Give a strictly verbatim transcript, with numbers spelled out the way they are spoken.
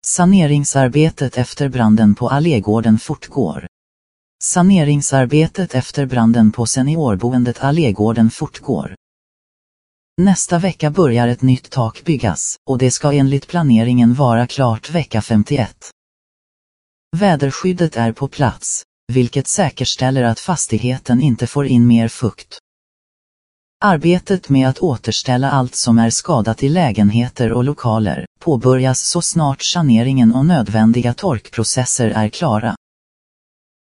Saneringsarbetet efter branden på Allégården fortgår. Saneringsarbetet efter branden på seniorboendet Allégården fortgår. Nästa vecka börjar ett nytt tak byggas, och det ska enligt planeringen vara klart vecka femtioett. Väderskyddet är på plats, vilket säkerställer att fastigheten inte får in mer fukt. Arbetet med att återställa allt som är skadat i lägenheter och lokaler påbörjas så snart saneringen och nödvändiga torkprocesser är klara.